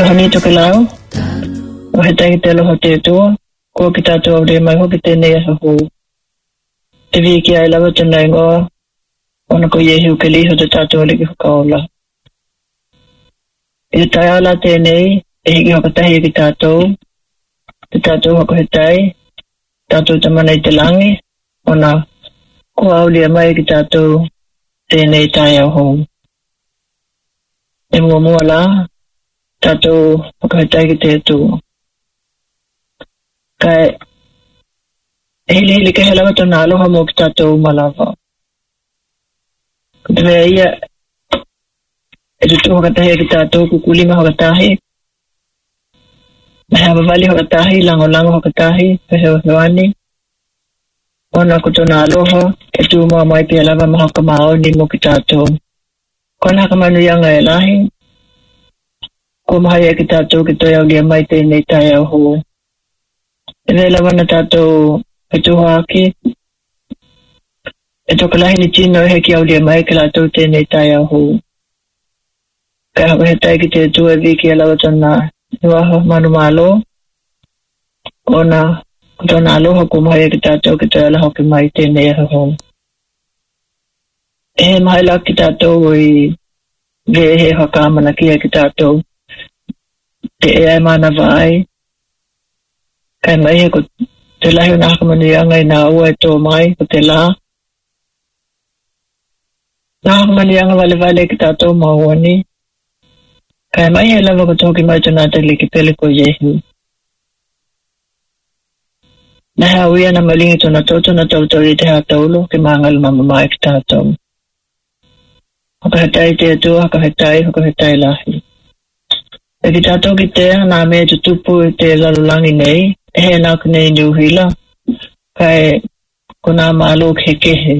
hani to kelao o he tai te loho te tua ko ki tātou re mai hoki tēnei asa hō te viki ai lawa tēnei ngoa ona ko Yehu ke liho te tātou liki whakaola i tai ala tēnei e hiki hokatahi ki tātou te tātou hoko he tai tātou tamana i te langi ona ko aulia mai ki tātou tēnei tai au hō e mua la tātou hoko he tai ki te tua kai hili ke hela to na aloha mo ki tātou malava te mea ia e tutu hokatahi ki tātou kukulima hokatahi na hea wawali hokatahi lango hokatahi hewani ona kutona aloha e tu mua mai pia lava mahaka maoni mo ki tātou kona haka manu yanga e lahi ko mahaya ki tātou ki toi au lia mai tēnei tai au ho e vela wana tātou e tuhaki e tokalahi ni tino e heki au lia mai ki lātou tēnei tai au ho kai haka he tai ki te tu e viki e lawa tona nuaha manu malo ona kutona aloha ko mahaya ki tātou ki toi ala hoki mai tēnei au ho e he mahaila ki tātou i ve he hakamana kia ki tātou te e ai mana vai kai mai he ko te lahi o nā hakamanianga i nā ua e tō mai ko te la nā hakamanianga vale ki tātou mauani kai mai he lava ko tōki mai tō nā te liki pele ko Yehu na hea uia na malingi tō na tōto na tōtau i te hātaulo ki māngalu mamamai ki tātou haka he tai te atua haka he tai lahi e ki tātou ki tea nā mea tu tupu i te lalulangi nei e he nāku nei niuhila kai ko nā mālo ke kehe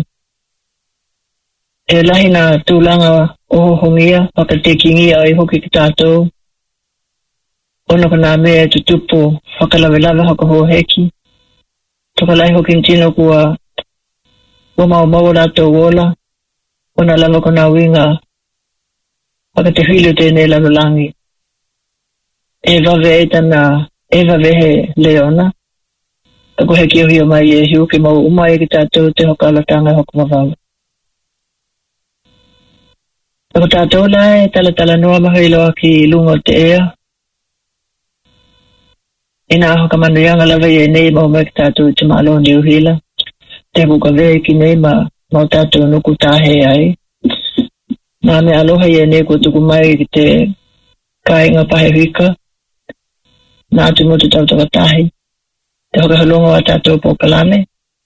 e lahi nā tūlanga oho hongia whakatekingia ai hoki ki tātou ona ko nā mea tu tupu whakalawelawa haka hoheki tokalai hoki ntino kua mau rātou wola ona lava ko nā winga whakatewhilo tēnei lalulangi e vave he leona ako he ki ohi o mai Yehu ki mau umai ki tātou te hoka alatanga hoka mawau ako tātou lai tala noa mahailoa ki lungo te ea ina hoka manuianga lava i nei mau mai ki tātou te malo ni uhila te buka vei ki nei mau tātou nuku tāhe ai nā me aloha i nei ko tuku mai ki te kāinga pahe hika nā atu mo te tautaka tahi te hoka halonga wa tātou pokalame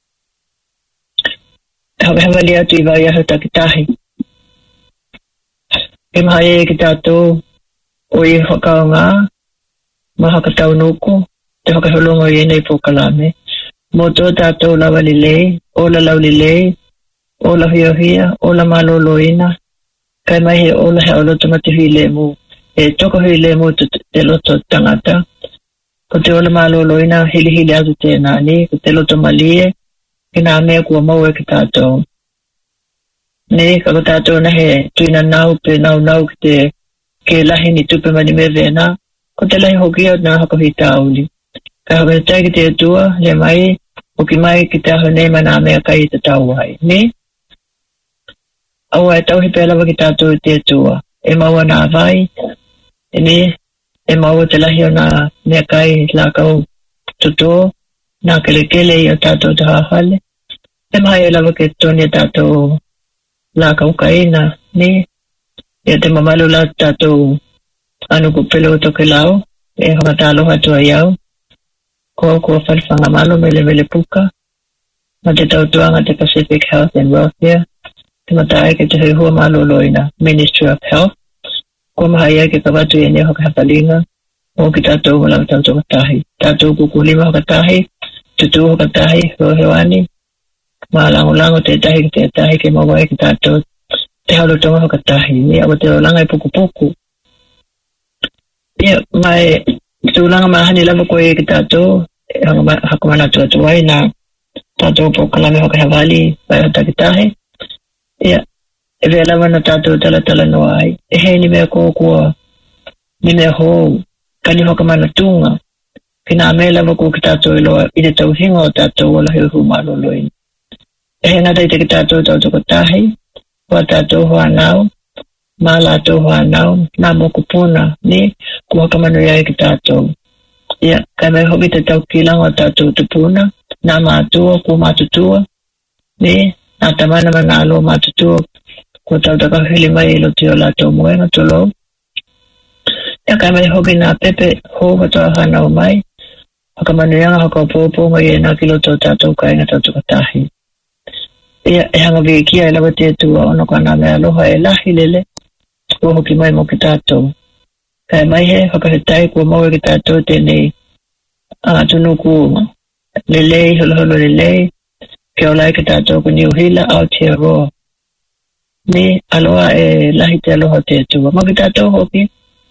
te hoka hewali atu i vai ahu taki tahi ke maha e ki tātou o i whakao ngā maha ka tau nuku te hoka halonga i nei pokalame mo tō tātou lawa li lei ola lau li lei ola hia ola maloloina kai mai he ola he oloto mati hui le mu e toko hui le mu te loto tangata ko te ola maloloina hili atu te nani ko te loto malie ki nā mea kua mau e ki tātou ne ka ko tātou na he tuina nau pe nau ki te ke lahi ni tupe mani me vena ko te lahi hokia nā hako hi tāuli ka haka tai ki te atua le mai o ki mai ki te aho nei mana mea kai te tau ai ne aua e tau hi pēlawa ki tātou te atua e maua nā vai ne e maua te lahi o nā mea kai la kau tuto nā kelekele i o tātou te hahale e maha e lawa ke toni a tātou la kau kaina ne e te mamalu la tātou anu ku pelo toke lau e hanga tāloha tua iau kua whalwhanga malo mele puka ma te tautuanga te Pacific Health and Welfare te matai ke te hua malo loina Ministry of Health kua mahaya ke kawatu e ne hoka hapalinga o ki tātou malau tātou katahi tātou kukulima hoka tahi tutu hoka tahi hewani maalango te tahi ki te tahi ke mawai ki tātou te haulotonga hoka tahi ni awa te olanga i puku ia mai tūlanga mahani lava koe ki tātou hakumana tuatuai na tātou pokalame hoka hewali vai hota ki tahi ia e vea lava na tātou tala no ai e he ni mea kōkua ni mea hou kani hokamana tunga kina mela wako kitato ilo ide tau hinga o tato wala hiu humalo loin. Nga dai te kitato tau toko tahi, wa tato hoa nau, mala to hoa nau, na mokupuna ni kuhakamano ya kitato. Ia, kai mai hoki te tau kilang o tato tupuna, na matua ku matutua, ni na tamana manalo matutua, ku tau taka hili mai ilo tio lato muenga tolo. Ia kai mai hoki na pepe ho katoa hana o mai, hokamano yanga hoko popo mai na kilo to tato kai na tato katahi. Ia e hanga vikia e lawa te tua ono ka na mea aloha e lahi lele o hoki mai mo ki tātou. Kai mai he whakahetai kua mau e ki tātou tēnei tunuku lelei, holoholo lelei, ke o lai ki tātou ku niuhila Aotearoa. Ni aloha e lahi te aloha te tua. Mau ki tātou hoki,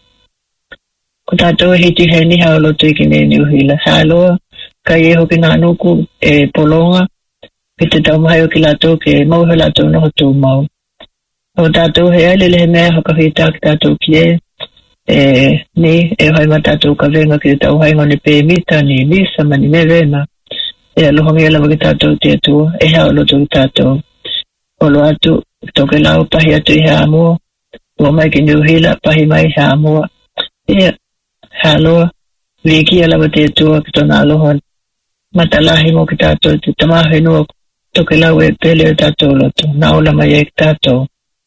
ku tātou hiti he ni haolo tui ki ne niuhila. Sa aloha, kai e hoki nā nuku e polonga, ki te tau mahi o ki lato ke mau he lato no hotu mau. O tātou he aile lehe mea hokawhita ki tātou ki ni e hoi ma tātou ka venga ki tau haingo ni pe mita ni misa mani me vena. E alohongi alawa ki tātou te atua, e hao loto ki tātou. Olo atu, toke lau pahi atu i hea mua, ua mai ki niuhila pahi mai hea mua. E haloa, viki alawa te atua ki tona aloha matalahi mo ki tātou te tamahe nua toke lau e pele o tātou loto, na ola mai e ki tātou.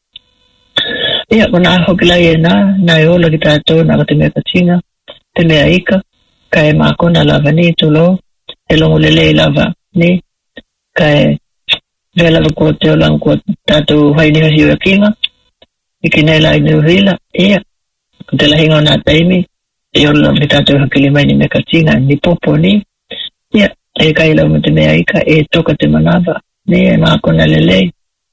Ia, kona hoki lai e na e ola ki tātou, na ka te mea katinga, te mea ika, ka e mākona lava ni tulo, e longo lele lava ni, ka e vea lava kua te olang kua tātou haini hahi o kinga, iki nei lai ni uhila, ia, ka te lahinga o nā taimi, e ola ki tātou hakili mai ni mea katinga, ni popo ni, ia, e kai lau me te mea ika, e toka te manava, ni e mākona lelei.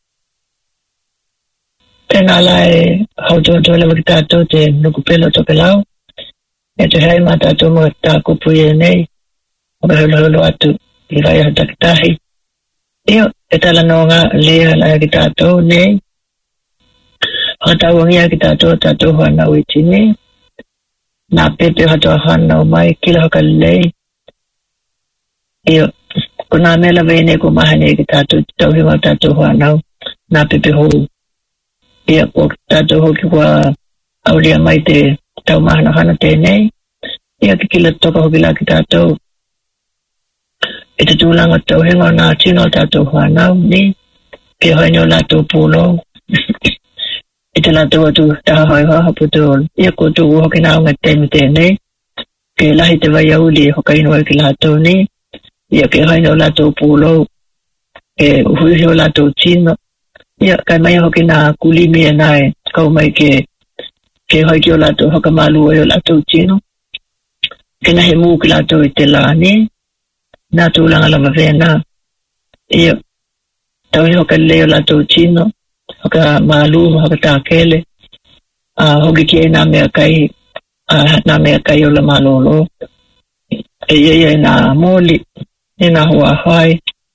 Tēnā la e hautua lawa ki tātou te nukupelo toke lau, e te hei mā tātou mo tā kupu i e nei, o me holo atu i rai hata ki tahi. Io, e tala no ngā lea la ki tātou nei, hatau ngia ki tātou hana uiti nei, nā pepe hatoa hana o mai, kila haka lei. Io, ko nā mela vene ko mahane ki tātou tau hinga tātou hana nā pepe hou. Ia ko tātou hoki kua auria mai te tau mahana hana tēnei. Ia ki kila toka hoki la ki tātou. E te tūlanga tau hinga nā tino tātou hana ni. Ke hoi nio lātou pūlo. E te lātou atu taha hoi haha putu. Ia ko tū hoki nā unga tēmi tēnei. Ke lahi te vai auli hoka ino ki lātou ni. Ia ke hoi nio lātou pūlo. E uhui o lātou tino. Ia, kai mai hoki nā kulimi e nai, kau mai ke hoi ki o lātou hoka malu o lātou tino. Ke nahe mū ki lātou i te lāni, nā tūlanga lava vena. Ia, tau i hoka leo lātou tino, hoka malu, hoka tākele, hoki ki e nā mea kai o la malolo. E ia nā moli, e nā hoa hai,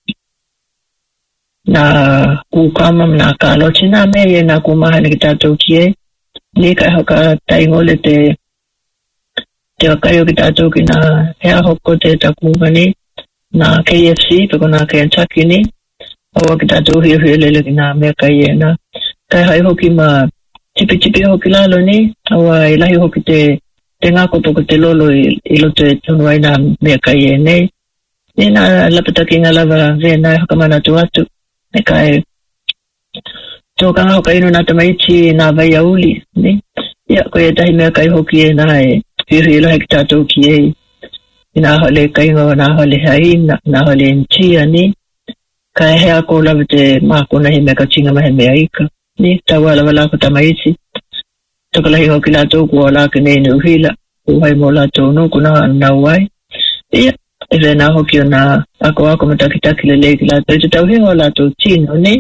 na kukama na kaloti na me ye na kumahani ki tātou kie ni kai hoka taingole te wakaio ki tātou ki na hea hoko te takungani na KFC peko na Kentucky ni awa ki tātou hiu lele ki na mea kai e na kai hai hoki ma tipi hoki lalo ni awa ilahi hoki te ngako toko te lolo i loto e tunuai na mea kai e nei ni na lapataki nga lava vena hoka mana tu atu e kai tōkanga hoka ino nā tamaiti nā vai auli, ni? Ia, koe e tahi mea kai hoki e nā e whiri lohe ki tātou ki e i nā hole kainga o nā hole hai, nā hole ntia, ni? Kai hea ko lawa te mākona he mea ka tinga mahe mea ika, ni? Tawa lawa lako tamaiti. Tokalahi hoki lātou kua laka nei ni uhila, uhai mo lātou no kuna nā wai. Ia, e vena hoki o nā ako matakitaki le ki lātou. Te tau hingo lātou tino, ni?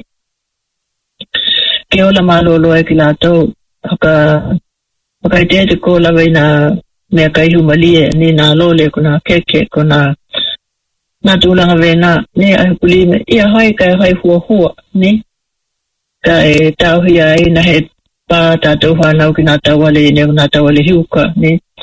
Ke ola malolo e ki lātou. Hoka i te ko lawa i nā mea kai humalie, ni nā lole ko nā keke, ko nā tūlanga vena, ni a hukulime. Ia hoi kai hoi hua, ni? Ka e tauhia i na he pā tātou whanau ki nā tawale, ni nā tawale hiuka, ni?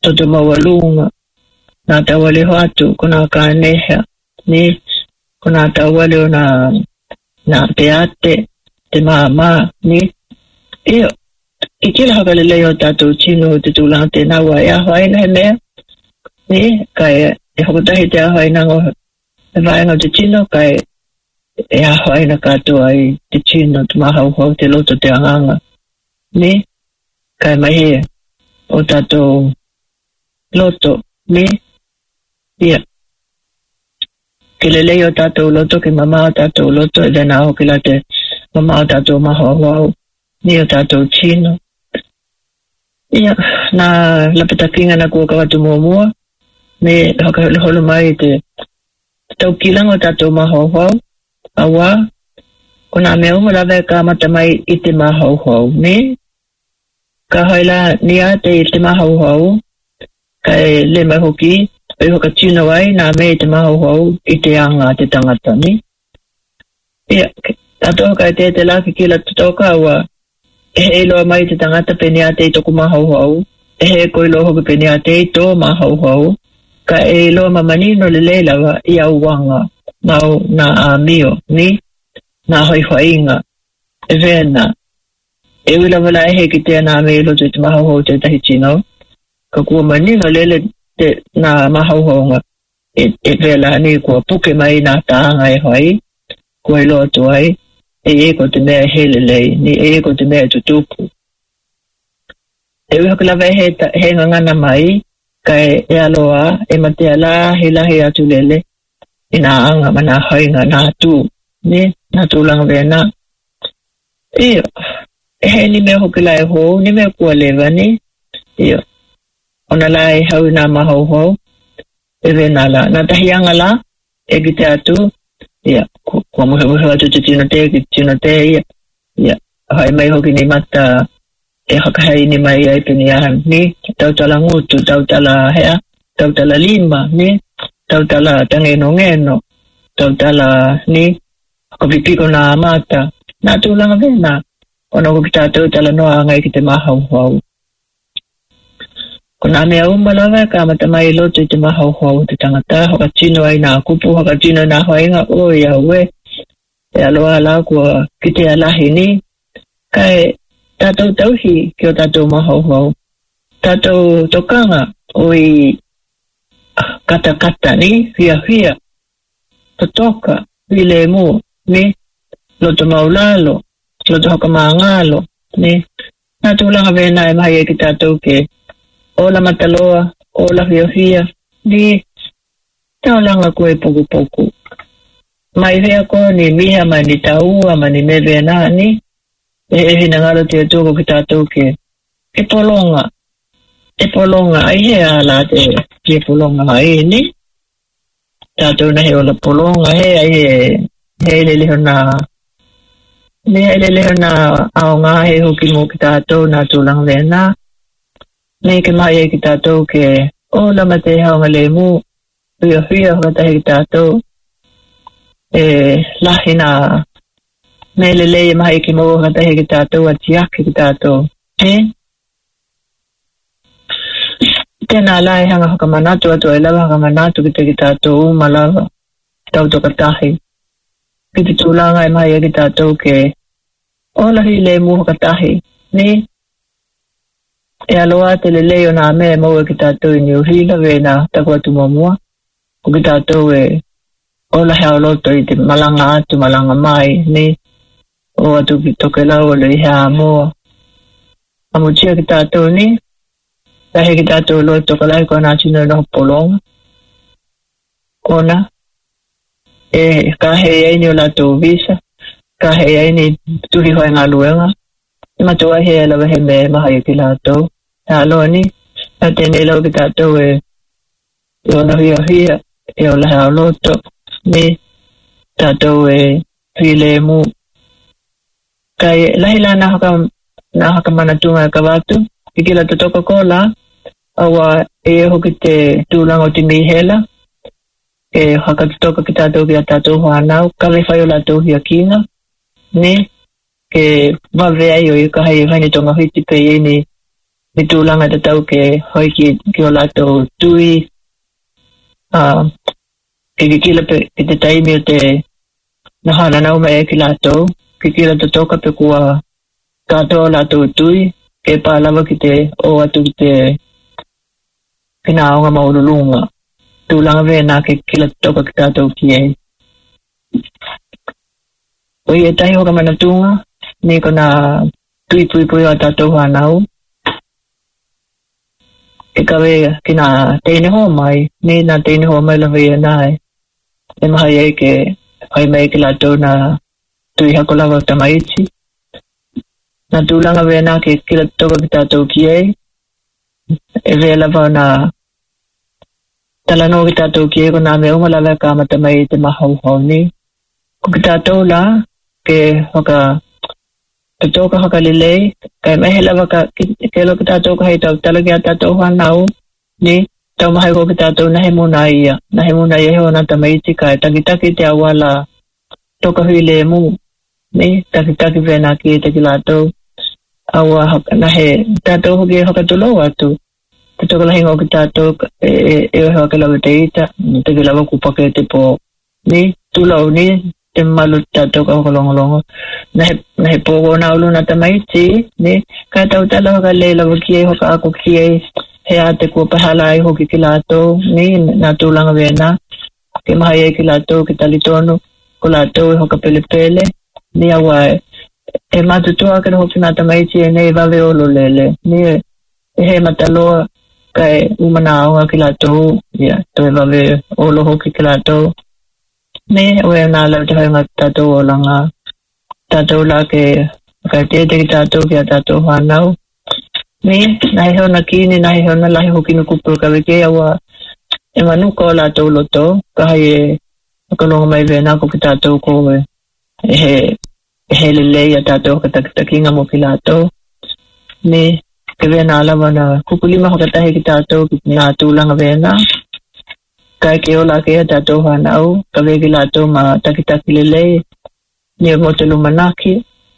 toto mawalunga na tawale watu kuna kaneha ni kuna tawale na peate te mama ni iyo ikila hakalele yo tato chino te tulante na wa ya haina me ni kai e hotahi te haina ngo vai ngo te chino kai e haina kato ai te chino te mahau te loto te anganga ni kai mai o tato loto ni ia kelele yo tato loto ke mama tato loto e na o kilate mama tato mahau ni o tato chino ia na lapetakinga na kua kawatu mua me holo mai te tau kilango tato mahau awa ona me o la ve ka mata mai ite mahau ni ka haila ni ate ite mahau kai le mai hoki e hoka chino ai na me ite mahau ite anga te tangata ni ia tato ka te la kila toka wa e lo mai te tangata peniate to kuma hau e ko lo ho peniate to ma hau ka e lo mamani no le la ia wanga na amio ni na hoinga e vena e wila wala e ki te na me lo te ma hau te tahi chino ka ku mani no le te na ma hau nga e vela ni ko puke mai na tanga e hoi ko lo to ai e ko te mea helele ni e ko te mea tutupu e wihaka lawa he ngangana mai kai e aloa e matea la he lahi atu lele ina anga mana hainga na tu ni na tu langa vena iyo he ni mea hokila e ho ni mea kua lewa ni iyo ona la e hau na mahau hau e vena la na tahianga la e gite atu ia ko mo he te tino te ia hai mai hoki ni mata e hakai ni mai ai penia ni tautala ngutu tautala hea tautala lima ni tautala ngeno tautala ni ko pipiko na mata na tulanga vena ona ko kita tautala no ngai kite mahau kuna me au malawa ka mata mai lo te mahau te tangata hoka chino ai na kupu hoka chino na hoinga o ya we e aloa la ko kite ala hini kai tato tauhi ki o tato mahau tato tokanga oi kata ni hia totoka vile mu ni loto maulalo loto hoka mangalo ni na tulanga vena e mai ki tato ke ola mataloa, ola hia ni taolanga koe poku. Mai vea ko ni miha ma ni taua ma ni mebe nani e hina ngalo te toko ki tātou ke e polonga ai hea la te polonga ai ni tātou na he ola polonga he ai he leleho na ao ngā he hoki mo ki tātou na tūlanga vena nei ke mai e ki tātou ke ola mate haunga le mu hia hata he ki tātou e lahina mele le mai ki mo hata he ki tātou atiaki ki tātou tēnā lai hanga hakamanatu atu e lawa hakamanatu ki te ki tātou umalawa tau toka tahi ki te tūlanga e mai e ki tātou ke ola hi le mu hakatahi ni e aloa te leleo na me mau e ki tātou i niuhila vena takua tu mamua o ki tātou e ola hea loto i te malanga mai ni o atu ki toke lau o le hea moa amutia ki tātou ni tahe ki tātou lo toke lai kua nā tino no polonga ona e ka hei ai ni o lātou visa ka hei ai ni turi hoi ngā luenga i matua hea lawa he me maha i ki lātou aloa ni a tēnei lau ki tātou e ona hia e ola hea loto ni tātou e while mu kai lahila na haka manatunga ka watu i kila te toka kola awa e hoki te tūlanga o te mihela e haka te toka ki tātou ki a tātou whanau kare whai o lātou hia kinga ni ke wawea i o i ka hei whaini tonga hiti pe i ni mitulanga te tau ke hoi ki o lato tui ke kila pe ke te taimi o te nahana nau mai ki lato ke kila te toka pe kua katoa lato tui ke pālawa ki te o atu ki te kina aonga maurulunga tulanga vena ke kila te toka ki tato ki e oi e tahi hoka manatunga ni kona tui pui o tato hanau e kawe kina teine ho mai ni na teine ho mai lawa ia nai e maha ia ke hai mai ke lato na tui hakola wa tamaiti na tulanga vena ke kila toka ki tato ki e vela wa na talano ki tato ki ko na me unga lawa ka matamaiti mahau hau ni ko ki tato la ke hoka te toka haka lilei kai mehe lawa ka ke lo ki tato ka hei tau talagi a tato hanau ni tau mahai ko ki tato nahe muna ia he ona tamaiti kai takitaki te awala toka hui le mu ni takitaki vena ki te ki lato awa haka nahe tato hoki haka tulo atu te toka lahi ngau ki tato e haka lawa te ita te ki lawa kupake te po ni tulau ni te malu tato ka haka longolongo nahe pogo na ulu na tamaiti ni kai tau tala haka le lawa ki e haka ako ki e he a te kua pahala ai hoki ki lato ni na tulanga vena ke mahai e ki lato ki talitonu ko lato e hoka pele ni awa e matutua ke hoki na tamaiti e nei vave olo lele ni e he mataloa kai umana aunga ki lato ia to e vave olo hoki ki lato ni oe na lau te hainga tato o langa tato la ke kai te ki tato ki a tato hanau ni nahi hona kini nahi hona lahi hoki no kupu ka weke awa e manuka o lato loto ka hai e kalonga mai vena ko ki tato ko he lelei a tato ka takinga mo ki lato ni ke vena alawa na kukulima hoka tahi ki tato ki nga tulanga vena kai ke ola ke a tato hanau ka weki lato ma takitaki lelei ni mo te lumanaki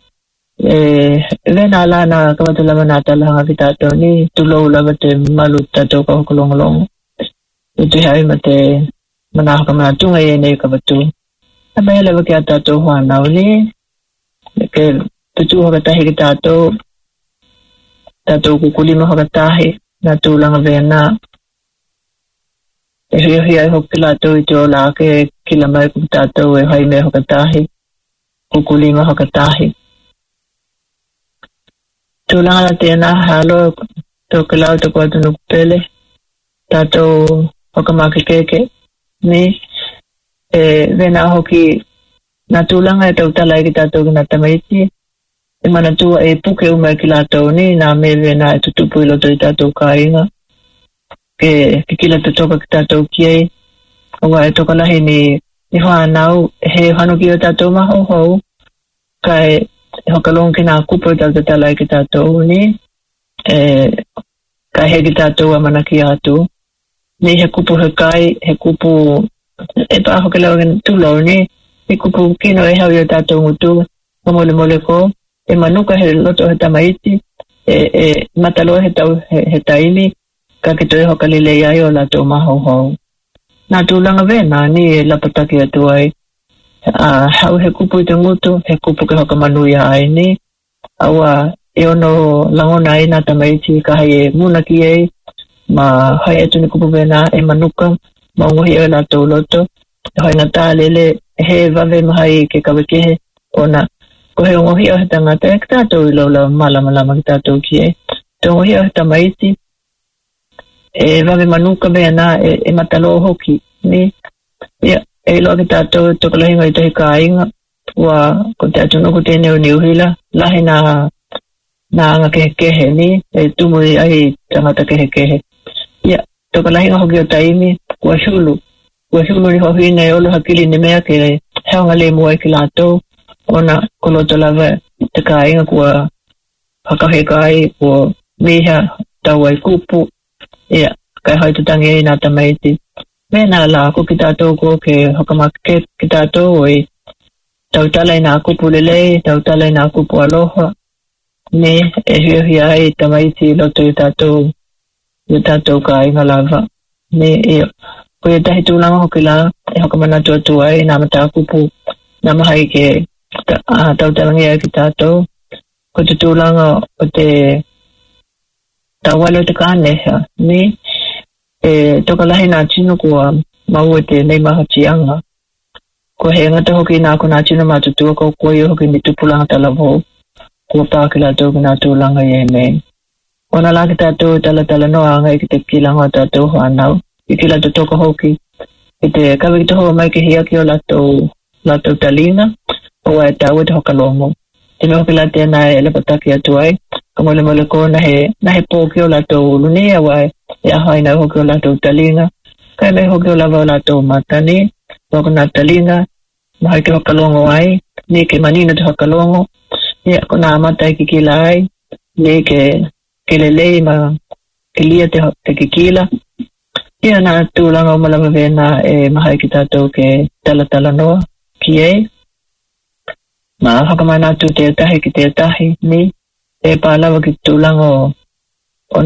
vena ala na kamatulama na talanga ki tato ni tulo ulawa te malu tato ka hokolongolongo ito hai mate manaha ka manatunga e nei ka batu ama lawa ke a tato hanau ni ke tutu hoka tahi ki tato kukulima hoka tahi na tulanga vena e hui ai hoki lato i te ola ke kila mai ku tato e hai me hoka tahi kukulima hoka tahi tulanga la tēnā halo tō ke lau te kua tunu kupele tato hoka makikeke ni vena hoki na tulanga e tau tala ki tato ki na tamaiti e manatua e puke umai ki lato ni na me vena e tutupu ilo to i tato kāinga ke kila te toka ki tato kiei owa e toka lahi ni whanau he whanu ki o tato maho hou kai hokalong ki nā kupo i tato tala ki tato ni kai he ki tato a manaki atu ni he kupo he kai he kupo e pa hokalau ki tulau ni he kupo kino e hau i o tato ngutu mole mole ko e manuka he loto he tamaiti matalo he tau he taimi ka ke toi hokalile ai o lato maho hou nā tūlanga vena ni e lapataki atu ai hau he kupu i te ngutu he kupu ke hoka manuia ai ni awa e ono langona ai nā tamaiti ka hai e muna ki ei ma hai etu ni kupu vena e manuka ma ungohi e lato loto hai ngā tālele he vave mahai ke kawekehe ona ko he ungohi o he tangata e kitato i laula malama ki tato ki ei te ungohi o he tamaiti e vave manuka vena e matalo hoki ni ia e lo ki tato tokalahinga i tahi kāinga wa ko te atu nuku tēne o niuhila lahi na anga kehe ni e tumu i ai tangata kehe ia tokalahinga hoki o taimi kua hulu ni hohina e olo hakili ni mea ke heonga le mua ki lato ona koloto lava te kāinga kua hakahekai kua miha tau ai kupu ia kai hai tutangi e nā tamaiti mena la ko ki tātou ko ke hokamake ki tātou oi tau tala i nā kupu lelei tau tala i nā kupu aloha ne e ai tamaiti lo to tato kai ngalava ne e ko e tahi tūlanga hoki la e hoka mana tu ai nā mata kupu nā mahai ke tau tarangi ai ki tātou ko te tūlanga o te tawalo te kāneha ne e toka lahi nā tino kua mau e te nei maha tianga ko he ngata hoki nā ko nā tino matutua ko koe hoki ni tupulanga talavo kua pākila tō ki nā tūlanga i e me ona la ki tātou tala noa ngai ki te kilanga o tātou whanau i ki lato toka hoki i te kawe ki te hoa mai ke hia ki o lato talinga o e tau e te hokalongo te me hoki la tēnā e lepataki atu ai ka mole ko na he pō ki o lato lunea wai e ahaina hoki o lato talinga kai me hoki o lava o lato matani wako nā talinga mahai ke hokalongo ai ni ke manina te hokalongo ni ako nā matai ki kila ai ni ke lelei ma ke lia te kikila ia nā tūlanga o malama vena e mahai ki tātou ke tala noa ki e ma hakamai nātu te tahi ki te tahi ni e pālawa ki tūlanga o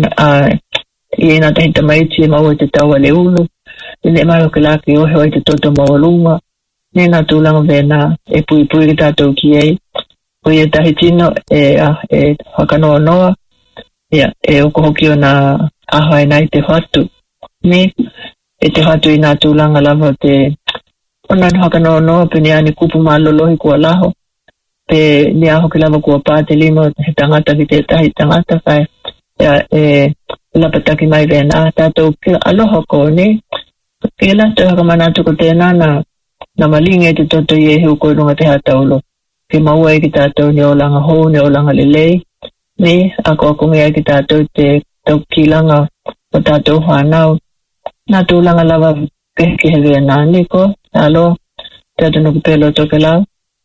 i e nā tahi tamaiti e maua te taua le ulu i ne mai o ke laki ohe o i te toto mawalunga ni nā tūlanga vena e pui ki tātou ki e o i e tahi tino e hakanoa noa ia e oko hoki o nā ahai nai te whatu ni e te hatu i nā tūlanga lava te ona haka no pene ani kupu malolohi kua laho pe ni aho ki lava kua pāte lima he tangata ki te tahi tangata kai e lapataki mai vena tātou ki aloha ko ni ki lato haka manatu ko tēnā na malinga te toto i e hiu koe runga te hataulo ki maua e ki tātou ni olanga hou ni olanga lelei ni ako ngia ki tātou te tau kilanga o tātou whanau nā tūlanga lava ke he vea nāni ko alo tātou nuku pēlo toke lau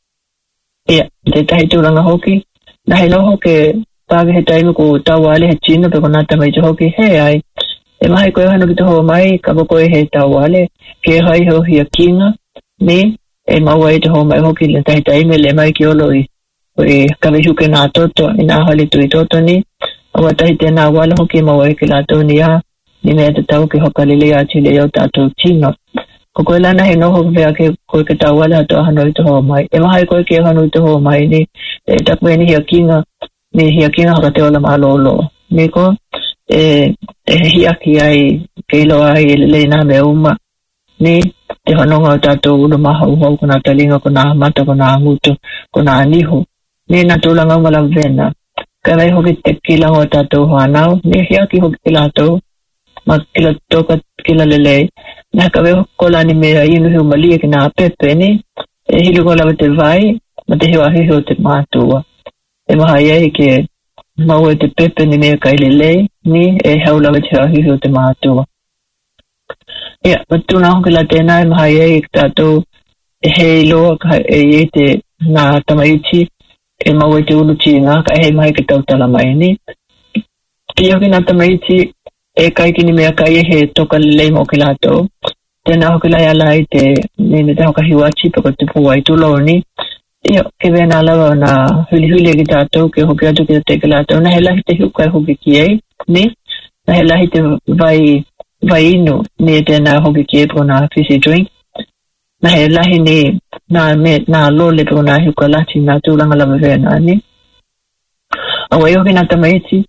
ia te tahi tūlanga hoki na he loho ke pāke he taimu ko tauale he tino pe ko nā tamai te hoki he ai e mahi koe hanu ki te hoa mai ka koe he tauale ke hai ho hia kinga ni e maua e te hoa mai hoki le tahi taime le mai ki olo i kawe huke nā toto i nā hali tui toto ni awa tahi tēnā wala hoki maua e ki lātou ni a ni mea te tau ki hoka lili a chile o tātou tino. Ko koe lana he noho vea ke koe ke tau wale hato hano i te hoa mai. E mahai koe ke hano i te hoa mai ni e tapu e ni hia kinga haka te ola malolo. Ni ko e hia ki ai ke ilo ai e lelei nā mea uma. Ni te hanonga o tātou ulu maha uhau ko nā talinga ko nā mata ko nā ngutu ko nā nihu. Ni nā tūlanga umala vena. Ka wai hoki te kilanga o tātou whanau. Ni hia ki hoki ki lātou. Ma kila toka kila lelei na ka veo kola ni mea inu hiu malia ki nā pepe ni e hilu kola te vai ma te hiwa hiu te mātua e maha iei ke maua te pepe ni mea kai lelei ni e haula te hiwa hiu te mātua ia ma tūna hoki la tēnā e maha iei ki tātou e hei loa ka e iei te nā tamaiti e maua te ulu tīnga ka e hei mahi ki tau tala mai ni ki hoki nā tamaiti e kai kini mea kai he toka lelei mo ki lātou. Tēnā hoki lai alai te nene te hoka hiwachi pe ko te pua i tūlo ni. Ia, ke vena alawa na huli ki tātou ke hoki atu ki te ki lātou. Na he lahi te hiukai hoki ki ei, ni. Na he lahi te vai inu ni e tēnā hoki ki ei po na fizzy drink. Na he lahi ni na lole po na hiuka lati na tūlanga lava vena ni. Awa i hoki nā tamaiti,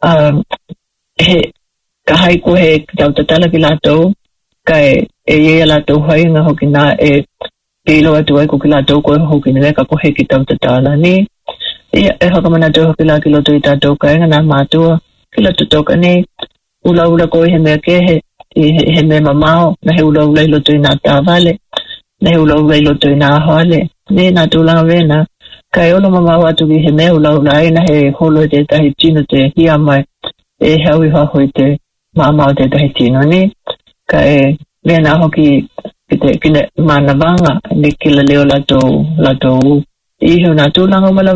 he ka hai ko he tau tatala ki lātou, ka e ia lātou hai ngā hoki nā e pilo atu ai ko ki lātou ko hoki ni ka ko he ki tau tatala ni. Ia e haka mana tau hoki lā ki loto i tātou ka inga nā mātua, ki loto toka ni, ula ko he mea ke he mea mamao, na he ula i loto i nā tāwale, na he ula i loto i nā hoale, ni nā tūlanga vena, ka e olo mamao atu ki he mea ula ai na he holo i te tahi tino te hia mai, e hau i haho i te mama o te tahi tino ni, ka e vena hoki ki te mana vanga, ni kila leo lato ihu nā tūlanga umala